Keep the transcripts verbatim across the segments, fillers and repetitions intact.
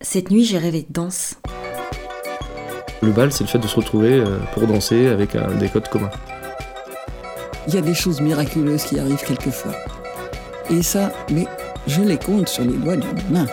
Cette nuit, j'ai rêvé de danse. Le bal, c'est le fait de se retrouver pour danser avec un, des codes communs. Il y a des choses miraculeuses qui arrivent quelquefois. Et ça, mais je les compte sur les doigts d'une main.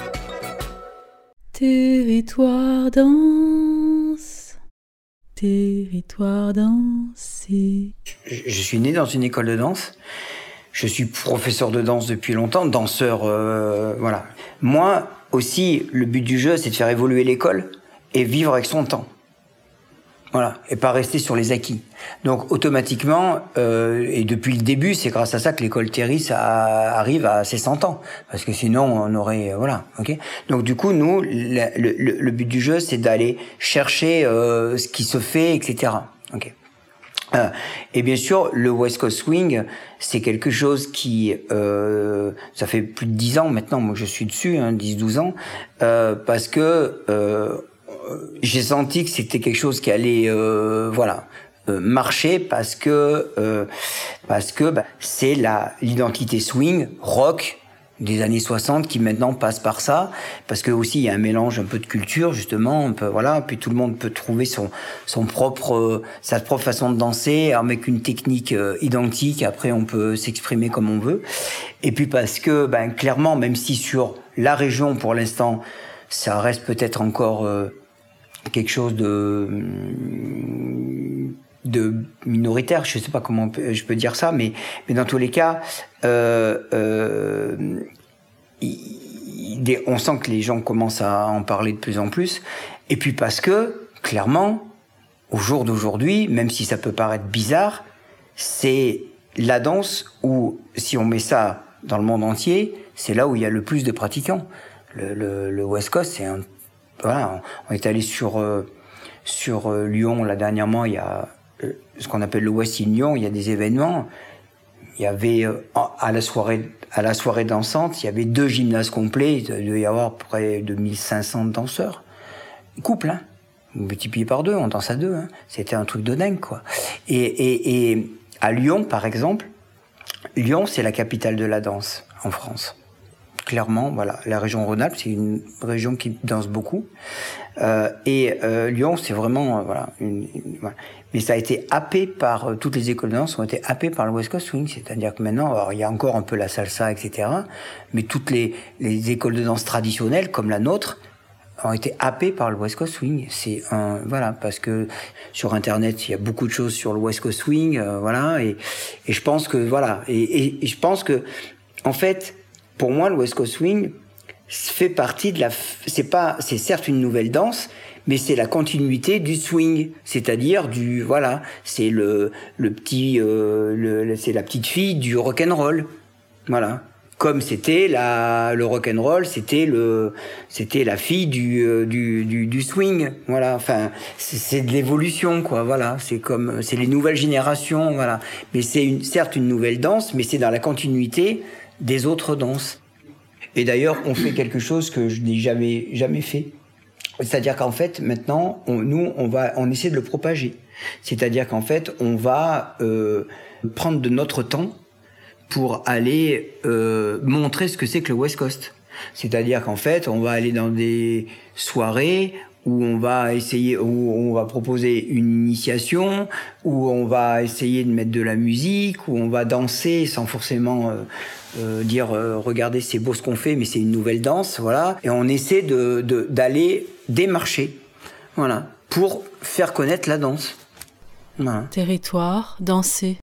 Territoire danse, territoire dansé. Je suis né dans une école de danse. Je suis professeur de danse depuis longtemps, danseur, euh, voilà. Moi aussi, le but du jeu, c'est de faire évoluer l'école et vivre avec son temps. Voilà, et pas rester sur les acquis. Donc automatiquement, euh, et depuis le début, c'est grâce à ça que l'école Théris a, arrive à ses cent ans, parce que sinon on aurait, euh, voilà, ok. Donc du coup, nous, le, le, le but du jeu, c'est d'aller chercher euh, ce qui se fait, et cetera. Ok. Euh, et bien sûr, le West Coast Swing, c'est quelque chose qui, euh, ça fait plus de dix ans maintenant, moi je suis dessus, hein, dix douze ans, euh, parce que euh, j'ai senti que c'était quelque chose qui allait, euh, voilà, euh, marcher, parce que euh, parce que bah, c'est la l'identité swing rock des années soixante qui maintenant passe par ça, parce que aussi il y a un mélange un peu de culture justement, un peu, voilà, puis tout le monde peut trouver son son propre euh, sa propre façon de danser avec une technique euh, identique. Après on peut s'exprimer comme on veut, et puis parce que ben clairement, même si sur la région pour l'instant ça reste peut-être encore euh, quelque chose de de minoritaire, je sais pas comment je peux dire ça, mais mais dans tous les cas, euh, euh, il, on sent que les gens commencent à en parler de plus en plus, et puis parce que clairement, au jour d'aujourd'hui, même si ça peut paraître bizarre, c'est la danse où, si on met ça dans le monde entier, c'est là où il y a le plus de pratiquants. Le, le, le West Coast, c'est un, voilà, on est allé sur euh, sur euh, Lyon là dernièrement, il y a ce qu'on appelle le West in Lyon, il y a des événements. Il y avait à la soirée à la soirée dansante, il y avait deux gymnases complets, il devait y avoir près de mille cinq cents danseurs. Couple, hein. Multiplié par deux, on danse à deux, hein. C'était un truc de dingue, quoi. Et, et, et à Lyon, par exemple, Lyon, c'est la capitale de la danse en France. Clairement, voilà, la région Rhône-Alpes, c'est une région qui danse beaucoup, euh, et euh, Lyon, c'est vraiment, euh, voilà, une, une, voilà. Mais ça a été happé par euh, toutes les écoles de danse ont été happées par le West Coast Swing, c'est-à-dire que maintenant, alors, il y a encore un peu la salsa, et cetera, mais toutes les les écoles de danse traditionnelles comme la nôtre ont été happées par le West Coast Swing. C'est un, voilà, parce que sur Internet, il y a beaucoup de choses sur le West Coast Swing, euh, voilà, et et je pense que voilà, et, et, et je pense que en fait. Pour moi, le West Coast Swing fait partie de la. C'est pas, c'est certes une nouvelle danse, mais c'est la continuité du swing, c'est-à-dire du voilà, c'est le le petit, euh, le, c'est la petite fille du rock and roll, voilà. Comme c'était la le rock and roll, c'était le c'était la fille du euh, du, du du swing, voilà. Enfin, c'est, c'est de l'évolution, quoi. Voilà, c'est comme c'est les nouvelles générations, voilà. Mais c'est une, certes une nouvelle danse, mais c'est dans la continuité des autres danses. Et d'ailleurs, on fait quelque chose que je n'ai jamais jamais fait. C'est-à-dire qu'en fait, maintenant, on, nous, on va, on essaie de le propager. C'est-à-dire qu'en fait, on va euh, prendre de notre temps pour aller euh, montrer ce que c'est que le West Coast. C'est-à-dire qu'en fait, on va aller dans des soirées où on va essayer, où on va proposer une initiation, où on va essayer de mettre de la musique, où on va danser sans forcément euh, euh, dire euh, regardez, c'est beau ce qu'on fait, mais c'est une nouvelle danse, voilà. Et on essaie de, de d'aller démarcher, voilà, pour faire connaître la danse. Voilà. Territoire dansé.